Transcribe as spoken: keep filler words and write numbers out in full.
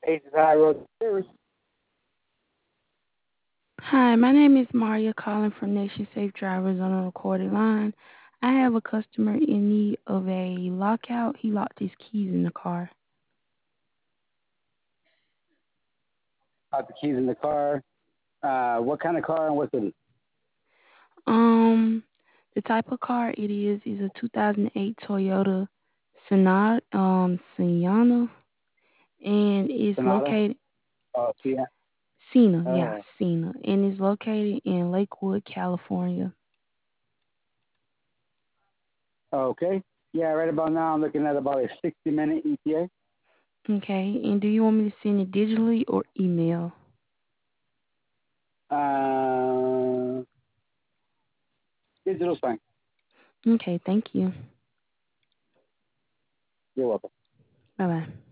Aces High Road Service. Hi, my name is Maria calling from Nation Safe Drivers on a recorded line. I have a customer in need of a lockout. He locked his keys in the car. Got the keys in the car. Uh, what kind of car and what city? Um, the type of car it is is a two thousand eight Toyota Sonata, um, Sienna, and it's Sonata. located Oh, Sienna. Sienna, yeah, Oh, Sienna, and it's located in Lakewood, California. okay. Yeah, right about now I'm looking at about a sixty minute E T A. Okay, and do you want me to send it digitally or email? Uh, digital sign. Okay, thank you. You're welcome. Bye bye.